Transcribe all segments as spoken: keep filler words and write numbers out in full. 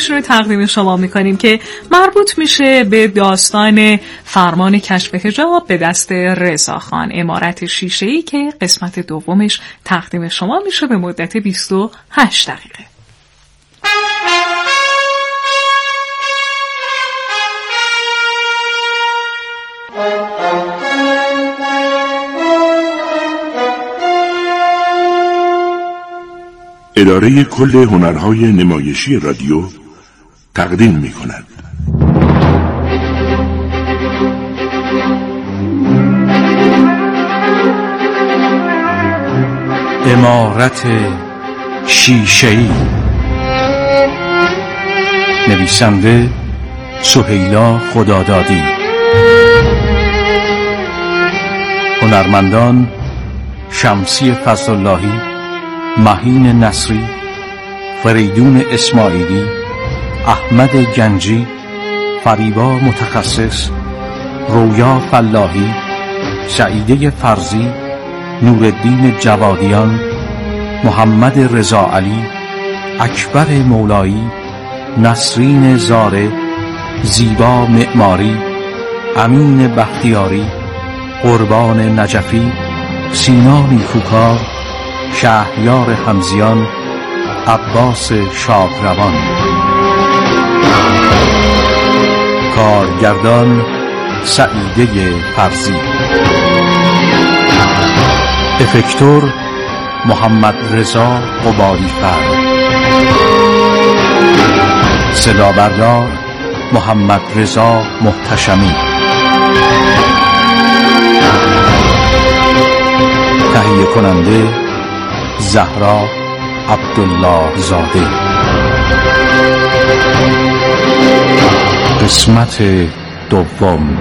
بعدیش رو تقدیم شما میکنیم که مربوط میشه به داستان فرمان کشف حجاب به دست رضاخان، عمارت شیشه‌ای که قسمت دومش تقدیم شما میشه به مدت بیست و هشت دقیقه. اداره کل هنرهای نمایشی رادیو تقدیم می کند. عمارت شیشه‌ای. نویسنده سهیلا خدادادی. هنرمندان شمسی فضل‌اللهی، مهین نصری، فریدون اسماعیلی، احمد گنجی، فریبا متخصص، رویا فلاحی، سعیده فرزی، نورالدین جوادیان، محمد رضا علی، اکبر مولایی، نسرین زاره، زیبا معماری، امین بختیاری، قربان نجفی، سینا نیکوکار، شهریار حمزیان، عباس شابروان. کارگردان سعیده فرزی. افکتور محمد رضا قبالی‌فر. صدابردار محمد رضا محتشمی. تهیه کننده زهرا عبدالله زاده. قسمت دوم.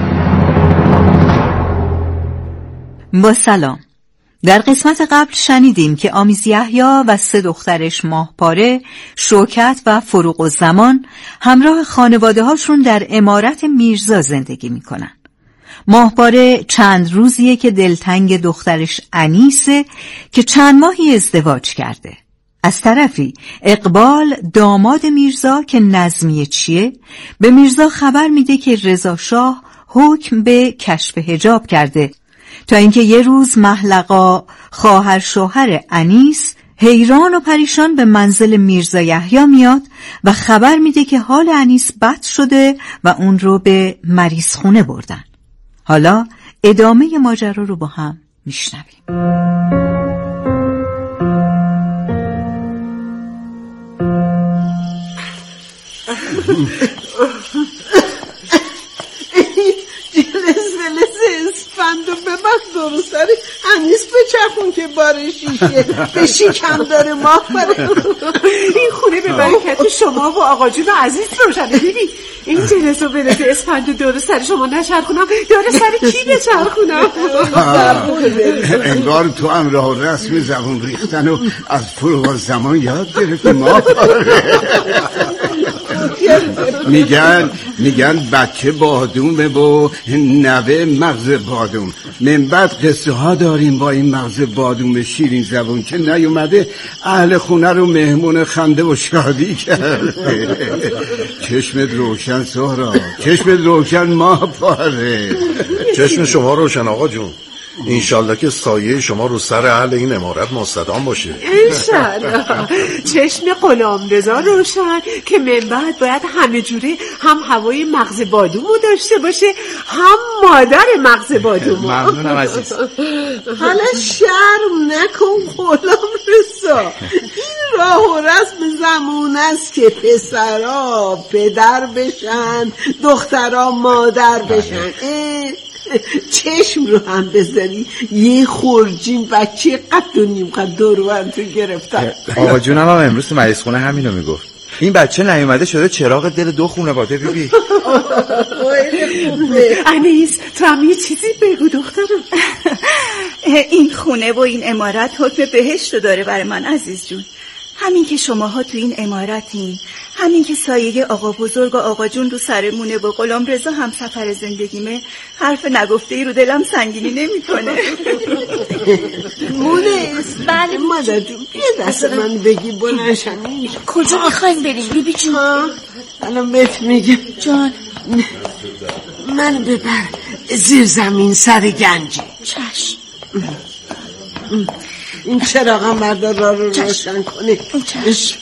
با سلام. در قسمت قبل شنیدیم که آمیز یحیی و سه دخترش ماهپاره، شوکت و فروغالزمان همراه خانواده هاشون در عمارت میرزا زندگی میکنن. ماهپاره چند روزیه که دلتنگ دخترش انیسه که چند ماهی ازدواج کرده. از طرفی اقبال داماد میرزا که نظمیه چیه به میرزا خبر میده که رضا شاه حکم به کشف حجاب کرده، تا اینکه یه روز محلقا خواهر شوهر انیس حیران و پریشان به منزل میرزا یحیی میاد و خبر میده که حال انیس بد شده و اون رو به مریض خونه بردن. حالا ادامه ماجرا رو با هم میشنویم. اسفند و ببخ درستاری انیس بچرخون که بار شیشه به شیکم داره ماهپاره. این خونه به برکت شما و آقا جون عزیز روشنه. ببین این جلسه و بلده اسفند دور سر شما نچرخونم، دور سر کی بچرخونم؟ انگار تو هم راه رسم زبون ریختن و از فروغالزمان یاد گرفتی. ما میگن میگن بچه بادومه و نوه مغز بادوم. من بعد قصه ها داریم با این مغز بادوم شیرین زبون که نیومده اهل خونه رو مهمون خنده و شادی کرده. چشمت روشن سهراب، چشمت روشن ماهپاره. چشم شما روشن آقا جون. انشالله که سایه شما رو سر اهل این عمارت مستدام باشه. انشالله. چشم غلام رضا روشن که من بعد باید همه جوره هم هوای مغز بادومو داشته باشه هم مادر مغز بادومو. ممنونم عزیز. حالا شرم نکن غلام رضا، این راه و رسم زمون است که پسرا پدر بشن دخترا مادر بشن. چشم رو هم بزنی یه خورجین بچه قد و نیم قد دور تو گرفتن. آقا جونم هم امروز تو مریض خونه همینو میگفت. این بچه نیومده شده چراغ دل دو خانواده. بیبی انیس تو هم یه چیزی بگو دخترم. این خونه و این عمارت حکم بهشت رو داره برای من عزیز جون. همین که شماها تو این عمارتین، همین که سایه آقا بزرگ و آقا جون رو سرمونه و غلام رضا هم سفر زندگیمه، حرف نگفته ای رو دلم سنگینی نمی کنه. مونس بله مادر جون بیا دست من بگی بلنشم. کجا میخوایم بریم بیبی جون؟ الان بهت میگم جان. من ببر زیر زمین سر گنجی. چشم. این چراغم بردار را رو روشن کنی. چشم.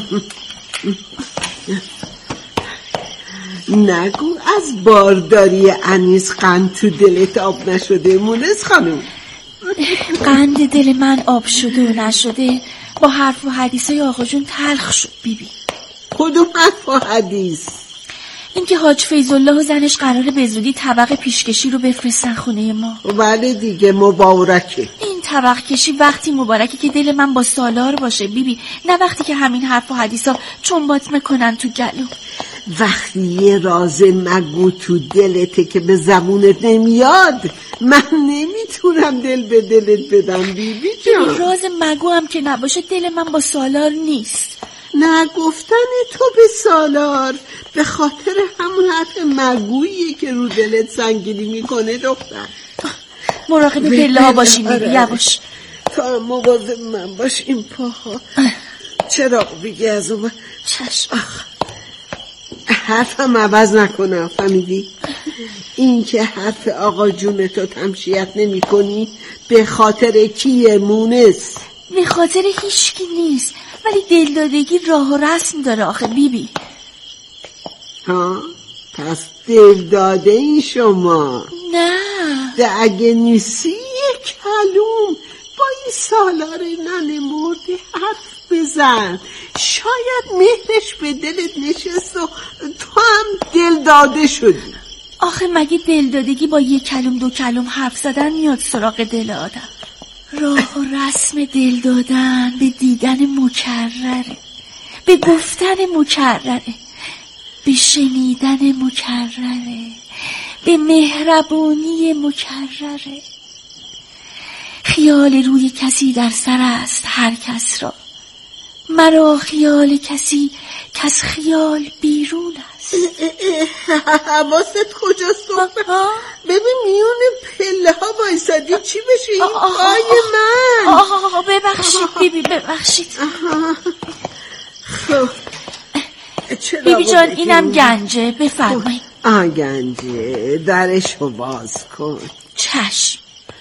نگو از بارداری انیس قند تو دلت آب نشده مونس خانم؟ قند دل من آب شده و نشده با حرف و حدیثای آقا جون تلخ شد بیبی. کدوم حرف و حدیث؟ اینکه حاج فیض‌الله و زنش قراره به زودی طبق پیشکشی رو بفرستن خونه ما. بله دیگه مبارکه. این طبق کشی وقتی مبارکه که دل من با سالار باشه بیبی، نه وقتی که همین حرف و حدیثا چنبات میکنن تو گلو. وقتی یه راز مگو تو دلته که به زبونت نمیاد من نمیتونم دل به دلت بدم بیبی جان. راز مگو هم که نباشه دل من با سالار نیست. نه گفتن تو به سالار به خاطر همون حرف مگوییه که رو دلت سنگینی میکنه دختر. مراقب پله ها باشیم بیبی یواش. تا مواظب من باش این پاها. چراغ بگی از اون. چشم. حرفم عوض نکنه فهمیدی؟ این که حرف آقا جونتو تمشیت نمی کنی به خاطر کیه مونس؟ به خاطر هیچکی نیست، ولی دلدادگی راه و رسم داره آخه بیبی. ها؟ پس دلداده این شما؟ نه ده اگه نیستی یک کلوم با این سالار ننه مرده حرف بزن، شاید مهرش به دلت نشست و تو هم دل داده شدی. آخه مگه دلدادگی با یک کلم دو کلم حرف زدن میاد سراغ دل آدم؟ راه و رسم دل دادن به دیدن مکرره، به گفتن مکرره، به شنیدن مکرره، به مهربانی مکرره. خیال روی کسی در سر است هر کس را، مرا خیال کسی کس خیال بیرون است. حواست کجاست دختر؟ ببین میون پله ها بایستادی چی بشه این پای من؟ آه ببخشید بیبی ببخشید. خب بیبی جان اینم گنجه بفرمایید. آه گنجه درشو باز کن. چشم.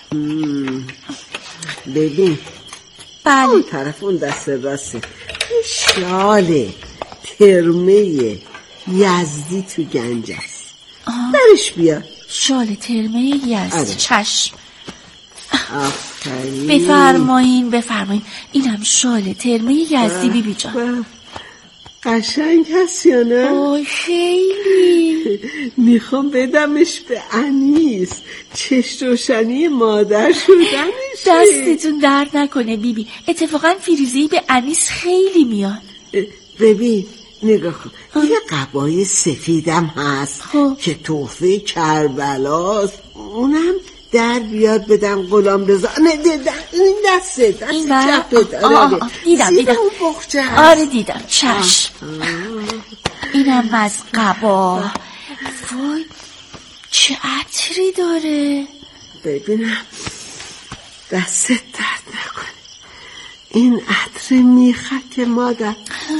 ببین بله اون طرف اون دست راسته شاله ترمه یزدی تو گنج است. درش بیا. شال ترمه یزدی. آره. چشم. آفرین. بفرمایین بفرمایین اینم شال ترمه یزدی بیبی جان. قشنگ هست یا نه؟ آی خیلی. میخوام بدمش به انیس، چشم روشنی مادر شدنشه. دستتون درد نکنه بیبی، اتفاقا فیروزه‌ای به انیس خیلی میاد. ببین نگاه کن یه قبای سفیدم هست خوب. که تحفه کربلاست، اونم در بیاد بدم غلام رضا. نه این دسته دست چپت. آره دیدم دیدم آره دیدم چشم. آه. اینم از قبا. وای چه عطری داره. ببینم دستت درد نکنه. این عطر میخک مادر.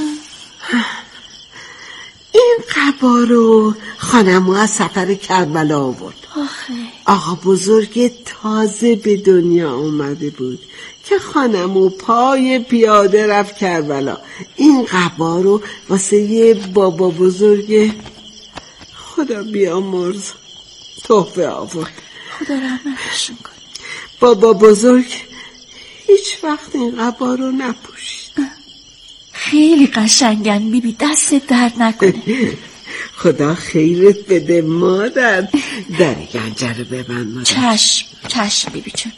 این قبا رو خانمو از سفر کربلا آورد. آخه آقا بزرگ تازه به دنیا اومده بود که خانمو پای پیاده رفت کربلا. این قبا رو واسه یه بابا بزرگ خدا بیامرز تحفه آورد. خدا رحمتشون کنه. بابا بزرگ هیچ وقت این قبا رو نپوشید. خیلی قشنگن بیبی، دست درد نکنه. خدا خیرت بده مادر. در گنجه رو ببند مادر. چشم چشم بیبی چون.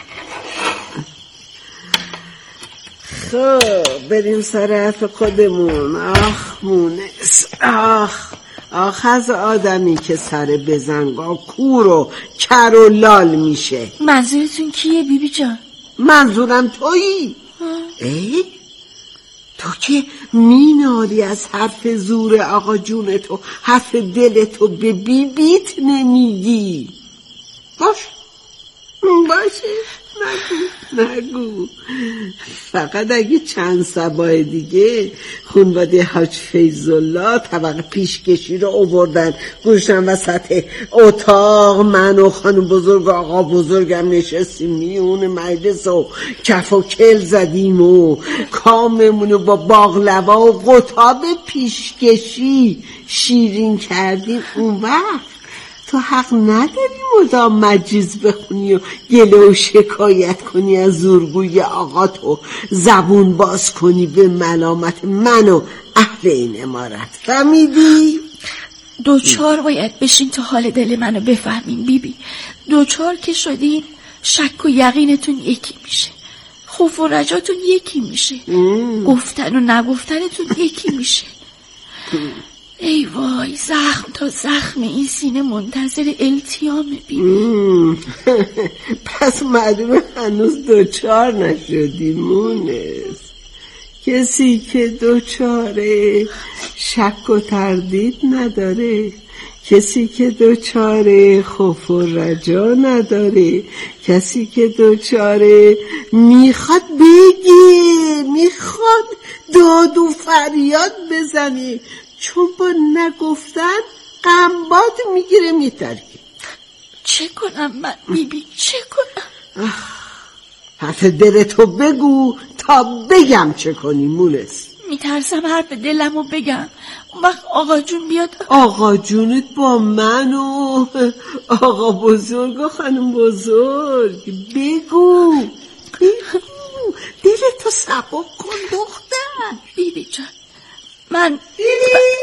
خب بریم سر حرف خودمون. آخ مونس آخ آخ از آدمی که سر بزنگا کور و کر و لال میشه. منظورتون کیه بیبی جان؟ منظورم تویی. ای تو که مینالی از حرف زور آقا جون تو، حرف دل تو به بی بیت نمیگی. باش باشه، نگو نگو. فقط اگه چند صبح دیگه خانواده حاج فیض‌الله طبق پیشکشی رو آوردن گوشن وسط اتاق، من و خانم بزرگ و آقا بزرگم نشستیم میون مجلس و کف و کل زدیم و کاممونو با باقلوا و قطاب پیشکشی شیرین کردیم، اون وقت تو حق نداری مدام مجیز بخونی و گله و شکایت کنی از زورگوی آقا تو، زبون باز کنی به ملامت من و اهل این امارت. فهمیدی؟ دوچار باید بشین تا حال دل منو بفهمین بیبی. دوچار که شدین شک و یقینتون یکی میشه، خوف و رجاتون یکی میشه، گفتن و نگفتنتون یکی میشه. ای وای، زخم تا زخم این سینه منتظر التیام بیبی. پس معلومه هنوز دوچار نشدی مونس. کسی که دوچاره شک و تردید نداره، کسی که دوچاره خوف و رجا نداره، کسی که دوچاره میخواد بگه، میخواد داد و فریاد بزنه، چون با نگفتن قنبات میگیره میترکی. چه کنم من بیبی، چه کنم؟ حرف دلتو بگو تا بگم چه کنی مونس. میترسم حرف دلمو بگم اون وقت آقا جون بیاد. آقا جونت با من و آقا بزرگ و خانم بزرگ. بگو بگو دلتو سبک کن دختر. بیبی جان من بیبی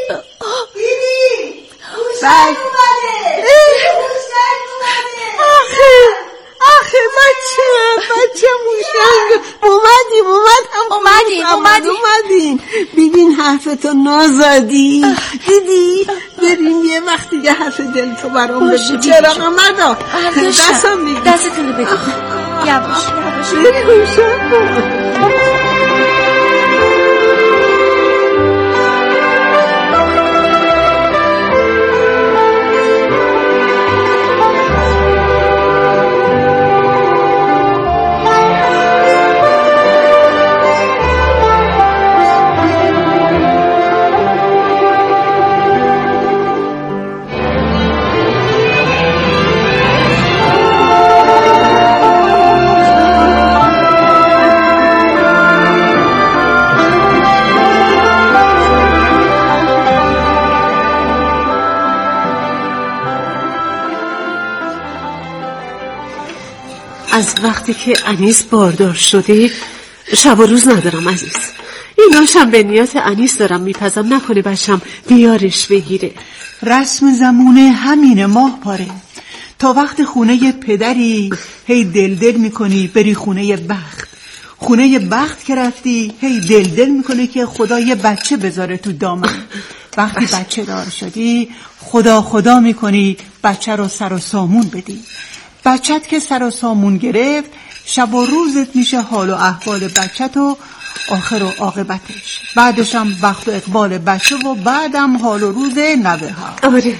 بیبی روشن اومده، روشن اومده. آخه آخه بچه بچه موشنگ اومدیم اومدیم اومدیم اومدیم ببین حرفتو نازادی دیدی. بریم یه وقت دیگه حرف دل تو برام بگو. چرا آمدم دستم میگی دستتونو بگو یواش یواش بریم روشن. از وقتی که انیس باردار شده شب و روز ندارم عزیز. ایناشم به نیت انیس دارم میپزم نکنه بچم بیارش بگیره. رسم زمونه همینه ماه پاره. تا وقت خونه پدری هی دل دل میکنی بری خونه بخت، خونه بخت که رفتی هی دل دل میکنی که خدا یه بچه بذاره تو دامن. وقتی بچه دار شدی خدا خدا میکنی بچه رو سر و سامون بدی. بچت که سر و سامون گرفت شب و روزت میشه حال و احوال بچت و آخر و عاقبتش. بعدش هم وقت و اقبال بچه و بعدم حال و روز نوه ها. آره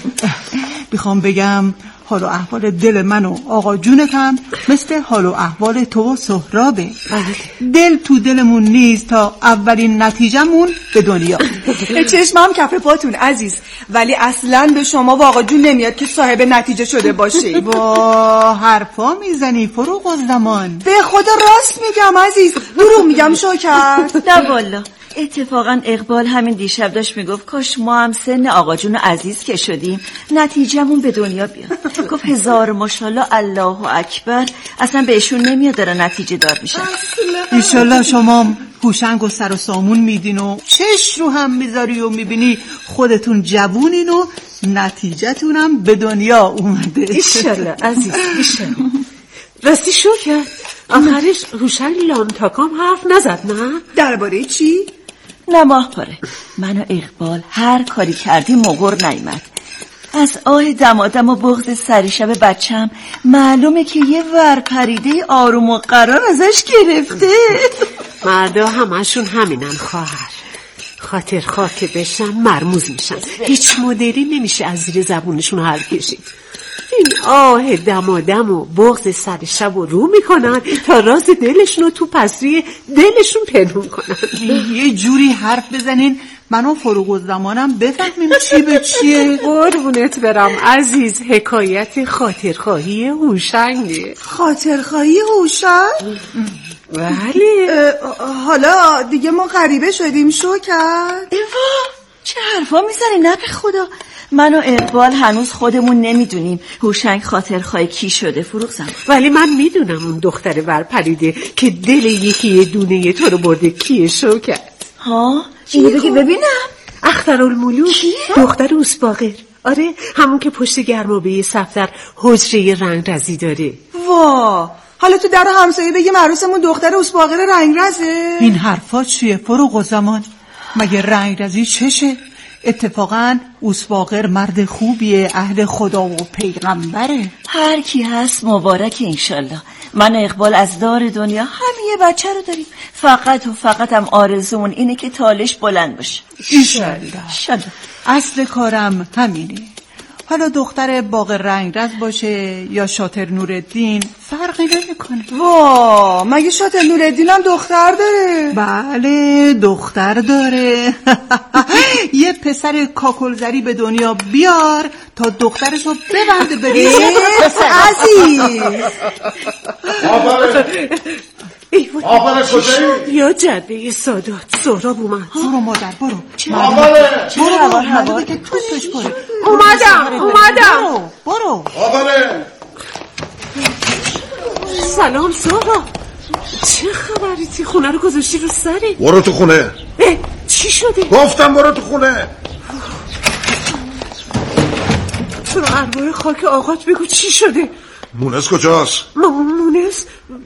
میخوام بگم حال و احوال دل من و آقا جونت هم مثل حال و احوال تو و سهرابه. دل تو دلمون نیست تا اولین نتیجهمون به دنیا. چشمم کف پاتون عزیز، ولی اصلا به شما و آقا جون نمیاد که صاحب نتیجه شده باشی. با حرفا میزنی فروغ الزمان. به خدا راست میگم عزیز، دروغ میگم شکر؟ نه والا اتفاقا اقبال همین دیشب داشت میگفت کاش ما هم سن آقا جون عزیز که شدیم نتیجهمون به دنیا بیاد. گفت هزار ماشاءالله الله اکبر اصلا بهشون نمیاد داره نتیجه دار میشن. ایشالله شما هوشنگ و سر و سامون میدین و چش رو هم میذاری و میبینی خودتون جوونین و نتیجهتونم به دنیا اومده. ایشالله عزیز ایشالله. راستی شکر آخرش هوشنگ لامتاکام حرف نزد نه؟ درباره چی؟ نه ماه پاره من و اقبال هر کاری کردیم مغر نیامد. از آه دمادم و بغض سریشب بچم معلومه که یه ور پریده آروم و قرار ازش گرفته. مردا همشون همینن خواهر، خاطر خواه که بشن مرموز میشن، هیچ مدلی نمیشه از زیر زبونشون حل کشید. این آه دمادم و بغض سر شب و رو میکنن تا راز دلشون رو تو پسری دلشون پنهون کنن. یه جوری حرف بزنین من و فروغ الزمانم بفهمیم چی به چیه. قربونت برم عزیز، حکایت خاطرخواهی هوشنگه. خاطرخواهی هوشنگ؟ بله. حالا دیگه ما غریبه شدیم شوکت. ایوا چه حرفا میزنی؟ نه به خدا، من و اقبال هنوز خودمون نمیدونیم هوشنگ خاطرخواه کی شده فروغ زمان. ولی من میدونم اون دختر برپریده که دل یکی دونه تو رو برده کیه شوکت. ها؟ اینو بگی ببینم. اخترالملوک، دختر اوسباغر. آره همون که پشت گرمابه صفدر حجره رنگ رزی داره. وا حالا تو در همسایه بگیم عروسمون دختر اوسباغر رنگ رزه؟ این حرفا چیه فروغ زمان؟ مگه رنگ رزی چشه؟ اتفاقا اوسباغر مرد خوبیه، اهل خدا و پیغمبره. هر کی هست مبارک انشالله. من و اقبال از دار دنیا همین یه بچه رو داریم، فقط و فقط هم آرزومون اینه که تالش بلند باشه. انشالله. اصل کارم همینه. حالا دختر باغ رنگرز باشه یا شاطر نورالدین فرقی نمیکنه. وا مگه شاطر نورالدین هم دختر داره؟ بله دختر داره. یه پسر کاکلزری به دنیا بیار تا دخترشو ببنده بریزه. عزیز آفره کجایی؟ یا جده سادات سهراب اومد. برو مادر برو. آفره برو هوار هوار که توپش بره. اومدم اومدم. برو آفره. سلام سهراب، چه خبری؟ تی خونه رو گذاشتی رو سری؟ برو تو خونه. چی شده؟ گفتم برو تو خونه. تو رو ارواح خاک آقات بگو چی شده؟ مونس کجاست؟ مونس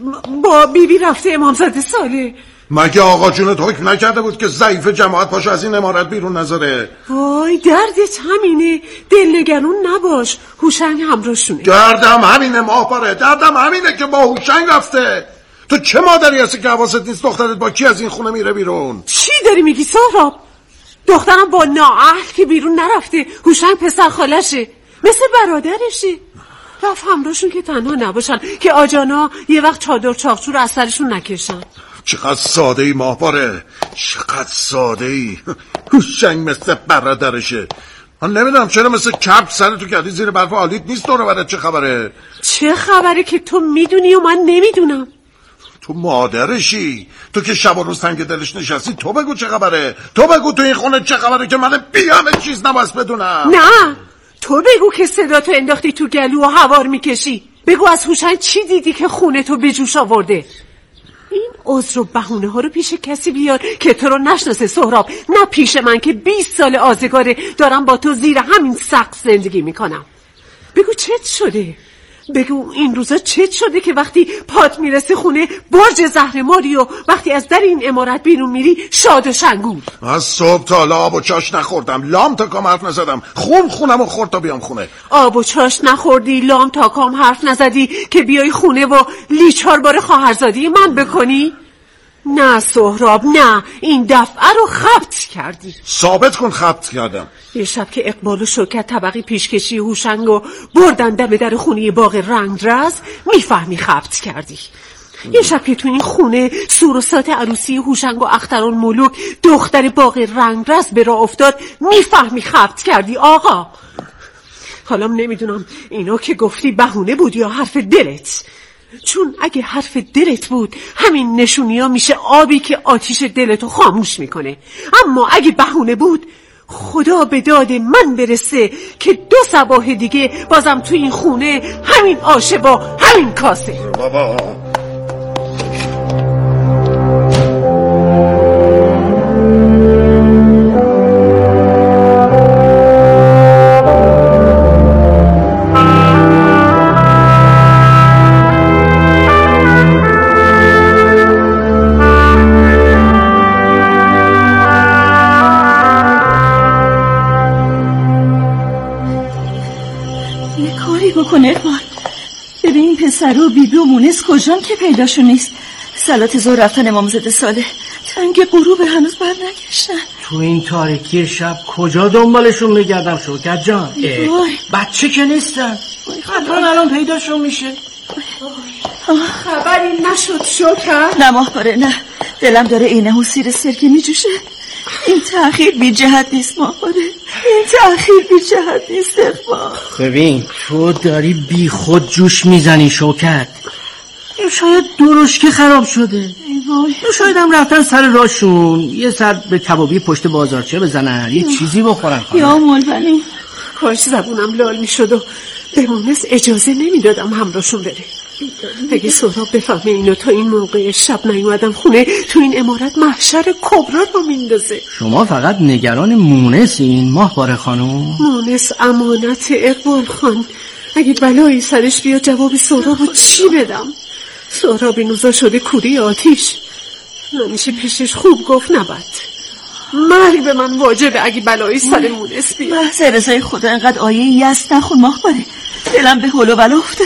با بیبی بی رفته امامزاده ساله. مگه آقا جونت حکم نکرده بود که ضعیف جماعت پاشو از این امارت بیرون نذاره؟ وای دردت همینه، دلنگرون نباش، هوشنگ همراهشونه. دردم همینه ماهپاره، دردم همینه که با هوشنگ رفته. تو چه مادری هستی که حواست نیست دخترت با کی از این خونه میره بیرون؟ چی داری میگی سهراب؟ دخترم با نااهل که بیرون نرفته، هوشنگ پسر خالشه، مثل برادرشه. رفت همراهشون که تنها نباشن، که آجانا یه وقت چادر چاقچور از سرشون نکشن. چقدر ساده ای ماهپاره، چقدر ساده ای. هوشنگ مثل برادرشه. من نمیدونم چرا مثل کپ سرتو کردی زیر برف آلیت نیست دور برات. چه خبره؟ چه خبره که تو میدونی و من نمیدونم؟ تو مادرشی، تو که شب و روز تنگ دلش نشستی. تو بگو چه خبره، تو بگو تو این خونه چه خبره که من بیامه چیز نباید بدونم. نه تو بگو که صدا تو انداختی تو گلو و هوار میکشی. بگو از هوشنگ چی دیدی که خونه تو به جوش آورده؟ این عذر و بهونه ها رو پیش کسی بیار که تو رو نشناسه سهراب، نه پیش من که بیست سال آزگاره دارم با تو زیر همین سقف زندگی میکنم. بگو چت شده؟ بگو این روزا چت شده که وقتی پات میرسه خونه برج زهرماری و وقتی از در این عمارت بیرون میری شاد و شنگول؟ از صبح تا حالا آب و چاش نخوردم، لام تا کام حرف نزدم، خون خونم و خورد تا بیام خونه. آب و چاش نخوردی، لام تا کام حرف نزدی که بیای خونه و لیچار بار خواهرزادی من بکنی؟ نه سهراب نه، این دفعه رو خبط کردی. ثابت کن خبط کردم. یه شب که اقبال و شوکت طبقی پیشکشی هوشنگ و بردن دم در خونه باغ رنگرز، میفهمی خبط کردی. یه شب که تو این خونه سوروسات عروسی هوشنگ و اخترالملوک دختر باغ رنگرز به راه افتاد، میفهمی خبط کردی آقا. حالا نمیدونم اینا که گفتی بهونه بود یا حرف دلت، چون اگه حرف دلت بود همین نشونی ها میشه آبی که آتیش دلتو خاموش میکنه، اما اگه بهونه بود خدا به داد من برسه که دو صباح دیگه بازم تو این خونه همین آشه با همین کاسه. بابا بکن اقبال، ببین این پسر و بیبی و مونس کجان که پیداشون نیست. صلات ظهر رفتن امامزاده صالح، تنگ غروب هنوز بر نگشتن. تو این تاریکی شب کجا دنبالشون میگردم شوکت جان؟ بچه که نیستن، حتما الان پیداشون میشه. خبری نشد شوکت؟ نه ماهواره نه، دلم داره اینه و سیر سرکه میجوشه. این تأخیر بی جهت نیست ماهواره، این تأخیر بی جهت نیست. اقبال ببین تو داری بی خود جوش میزنی شوکت. شاید درشکه خراب شده، شاید هم رفتن سر راشون یه سر به کبابی پشت بازارچه بزنن، یه چیزی بخورن. یا مولبنی کاش زبونم لال میشد و به مونس اجازه نمیدادم همراهشون بره. اگه سهراب بفهمه اینو تا این موقع شب نیومدم خونه، تو این امارت محشر کبرا رو میندازه. شما فقط نگران مونسین ماهواره خانم؟ مونس امانت اقبال خان، اگه بلایی سرش بیاد جواب سهرابو چی بدم؟ سهراب این روزا شده کوری آتیش، نمیشه پیشش خوب گفت نبد. مرگ به من واجبه اگه بلایی سر مونس بیاد. بحث رضای خدا انقدر آیه یست نخون ماهواره، دلم به هلو بلا افتاده.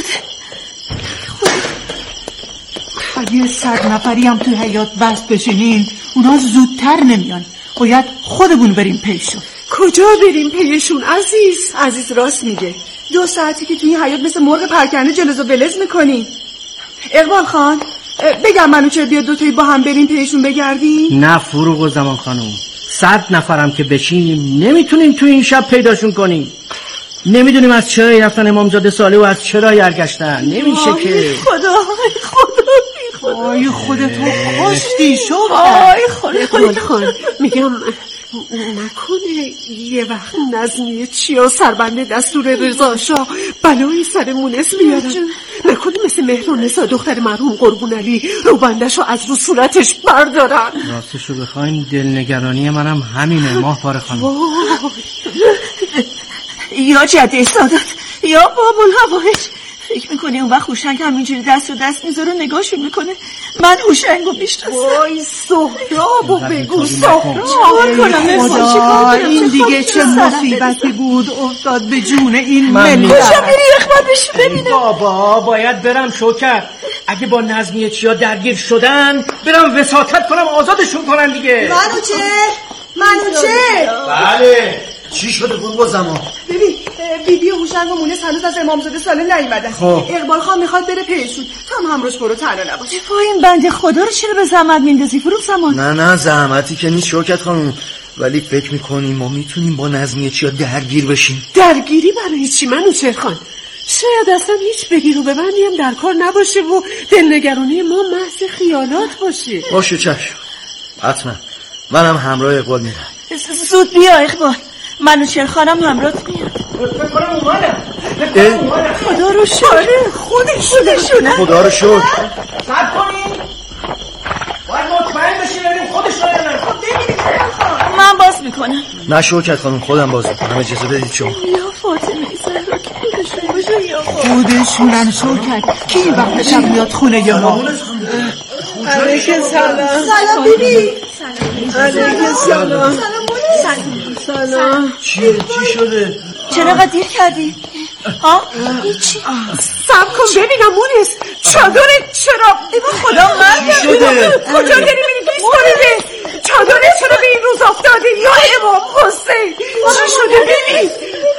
اگه صد نفری هم توی حیات بس بشینین اونا زودتر نمیان، باید خودمون بریم پیشون. کجا بریم پیشون عزیز؟ عزیز راست میگه، دو ساعتی که توی حیات مثل مرغ پرکنده جلز و بلز میکنی. اقبال خان بگم منو چه بیاد دوتایی با هم بریم پیشون بگردیم؟ نه فروغ و زمان خانم، صد نفرم که بشیم نمیتونیم تو این شب پیداشون کنیم. نمیدونیم از چرا رفتن امامزاده صالح و از چرا برگشتن. نمیشه که. خدا خدا آی خودتو خوشتی شو. آی خدا اقبال خان میگم نکنه یه وقت نظمیه چیا سربنده دستور رضا شاه بلایی سر مونس بیارن. نکنه مثل مهرونسا دختر مرحوم قربون علی رو بندشو از رو صورتش بردارن. راستشو بخواین دلنگرانی منم همینه ماهواره خانم. یا جده سادات یا بابون هوایج، فکر میکنی اون وقت هوشنگ همینجوری دست و دست میذاره نگاهشون میکنه؟ من هوشنگو میشناسم. وای سهرابو بگو سهراب. خدا این دیگه چه مصیبتی بود افتاد به جون این ملت. کجا میری اخبار بشی ببینم؟ بابا باید برم شوکت، اگه با نظمیه چیا درگیر شدن برم وساطت کنم آزادشون کنن دیگه. منوچه منوچه بله چی شده بود با زمان؟ ببین بیبی هوشنگ و مونس هنوز از امامزاده صالح نیومدن. اقبال خان میخواد بره پیشون، تو هم همراهش برو، تنها نباش. وای این بنده خدا رو چرا به زحمت میندازی فروغ زمان؟ نه نه زحمتی که نیست شوکت خانم، ولی فکر میکنیم ما میتونیم با نظمیه چیا درگیر بشیم. درگیری برای چی منوچهر خان؟ شاید اصلا هیچ بگیر و ببندی هم در کار نباشه و دلنگرانی ما محض خیالات باشه. باشه چشم، حتما منم همراه اقبال میرم. زود بیا اقبال، منوچهر خانم همراهت میاد. فکر کنم اومدم. خدا رو شکر خودشونه. خدا رو شکر. صبر کنین باید مطمئن بشین ببینیم خودشونه یا نه. من باز میکنم. نه شوکت خانم خودم باز میکنم، اجازه بدید شما. یا فاطمه زهرا که خودشون باشه یا خودشونن شوکت. کی وقت شب میاد خونه یا ما؟ علیکم سلام. سلام بیبی. علیکم سلام. سلام. چی چی شده؟ چرا قد دیر کردی؟ ها؟ هیچی. سب کن ببینم مونس چادرت چرا؟ ایبا خدا من چی شده؟ کجا داری میری پیش کنیده؟ چادرت چرا به این روز افتاده؟ یا امام حسین چی شده بیبی؟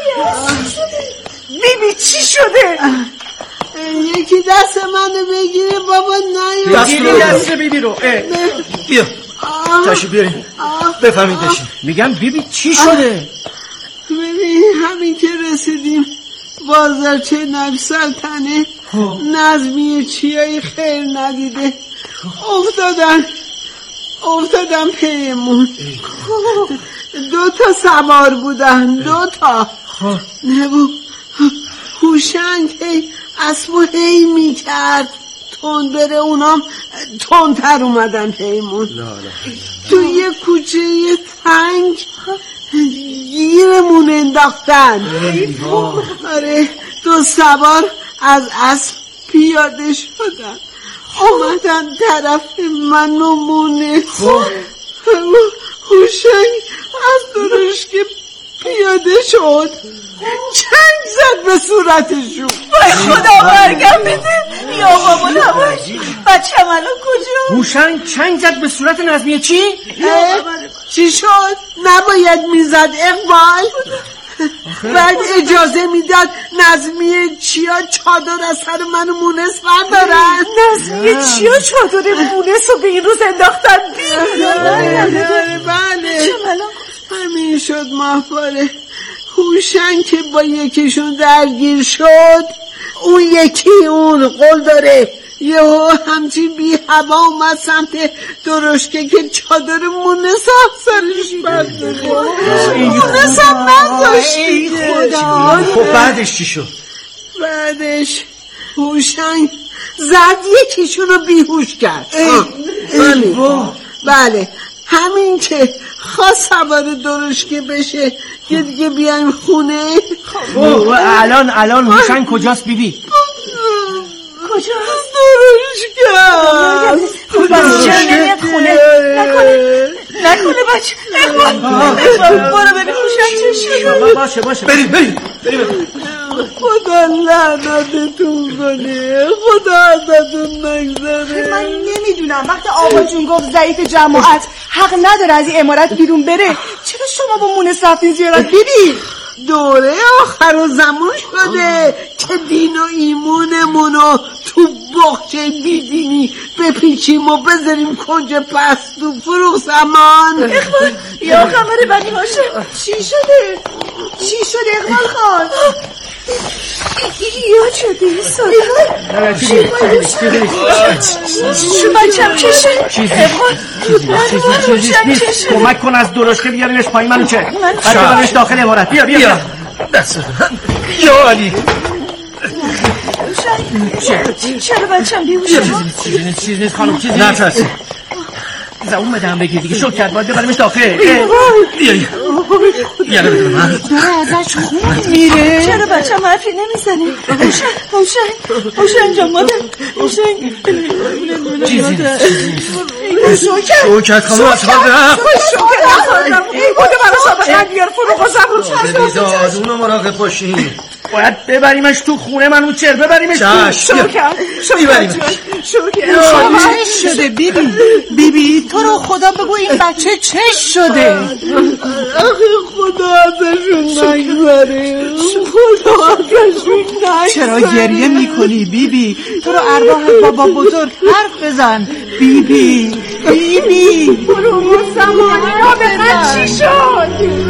بیبی چی شده؟ یکی دست منو بگیره بابا نیو. بگیری دست بیبی رو. بیا تشریف بیاریم بفهمید داشتیم. میگم بیبی چی شده؟ ببین همین که رسیدیم بازارچه نبی سلطنه نظمیه چیایی خیر ندیده افتادن افتادن پیمون. دو تا سوار بودن، دو تا نبو هوشنگ هی اسبو هی میکرد تون بره، اونام تون تر اومدن پیمون. تو یه کوچه یه تنگ گیرمون انداختن. آره دو سوار از اسب پیاده شدن آمدن طرف من و مونه. هوشنگ از درشک پیاده شد، چنگ زد به صورتشون. وای خدا برگم بده. یا بابا نباش، بچه‌م الان کجا؟ هوشنگ چنگ زد به صورت نظمیه چی؟ چی شد؟ نباید میزد اقبال. بعد اجازه میداد نظمیه چیا چادر از سر من و مونس بردارن. نظمیه چیا چادر مونس رو به این روز انداختن بله بله همین شد ماهواره. هوشنگ که با یکیشون درگیر شد، اون یکی اون قول داره یهو همچین بی هوا اومد سمت درشکه که چادر مونس سرش برداره. مونس هم نداشتی. خب بعدش چی شد؟ بعدش هوشنگ زد یکیشون رو بیهوش کرد. همین بله همین که خواست سوار درشکه بشه که دیگه بیایم خونه. الان الان هوشنگ کجاست بیبی؟ کجاست؟ درشکه بچه نمیاد خونه. نکنه نکنه بچه. اقبال برو ببین هوشنگ چه شده. باشه باشه بریم بریم بریم. خدا لعنتتون کنه، خدا ازتون نگذره. من نمیدونم وقتی آقا جون گفت ضعیف جماعت حق نداره از این امارت بیرون بره، چرا شما با مونس رفتین زیارت بیبی؟ دوره آخر و زمان شده که دین و ایمونمونو تو باغچه بیدینی بپیچیم و بذاریم کنج پس تو فروغ زمان. اقبال یا خبر بدی باشه. چی شده؟ چی شده اقبال خان؟ یا شده ساده شو بچم چشه؟ اقبال چیزی نیست. کمک کن از درشکه بیاریمش پایین. منو چه؟ بعد ببرمش داخل امارت. بیا بیا بیا دست یا علی. چرا بچم بیهوشه؟ چیزی نیست چیزی نیست خانم چیزی نیست. نترس زبون بدم بگیر دیگه. شو کرد باید ببرمش داخل. بیا یه رو بدونم من داره ازش خون میره. چرا بچم حرفی نمیزنی؟ هوشنگ هوشنگ هوشنگ جان مادر هوشنگ چیزی نیست چیزی نیست. شوکت خانم از حال رفت. شوکت خانم این بوده برای سابقه بیار فروغ زبون. بریزاد اونو مراقب باشین. باید ببریمش تو خونه من. اون چر ببریمش تو شوکت شوکت شوکت چه شده بیبی؟ بیبی تو رو خدا بگو این بچه چه شده؟ آخه خدا ازشون نگذاره، خدا ازشون نگذاره. چرا گریه میکنی بیبی؟ تو رو ارواح بابا بزرگ حرف بزن بیبی بیبی. برو زمانه را به من چی شد؟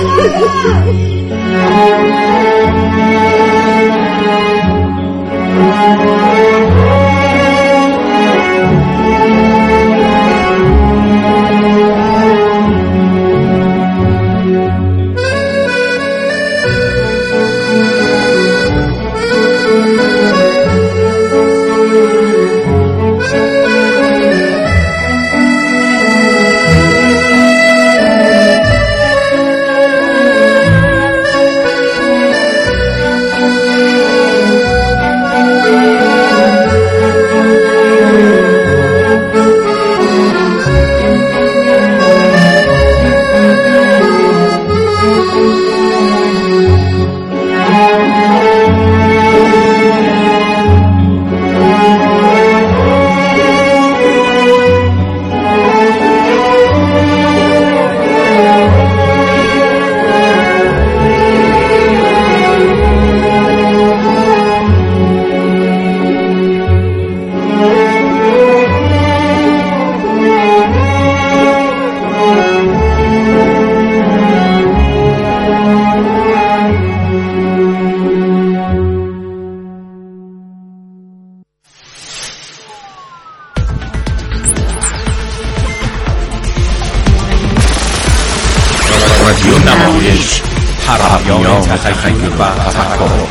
رادیو نمایش پرهمیان تخیل و تفکر.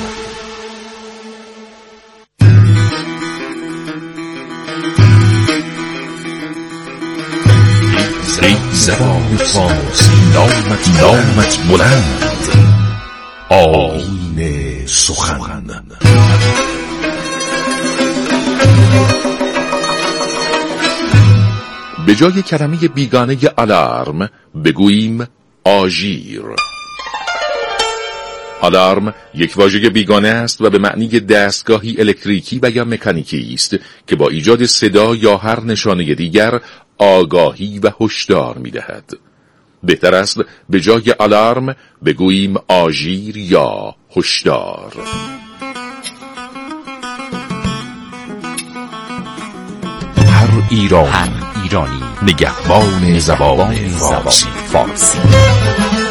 ای زبان فارسی نامت نامت بلند، آیین سخن. به جای کلمه بیگانه الارم بگوییم آژیر. آلارم یک واژه بیگانه است و به معنی دستگاهی الکتریکی و یا مکانیکی است که با ایجاد صدا یا هر نشانه دیگر آگاهی و هشدار می‌دهد. بهتر است به جای آلارم بگوییم آژیر یا هشدار. هر ایرانی, هر ایرانی نگهبان زبان فارسی. فارسی.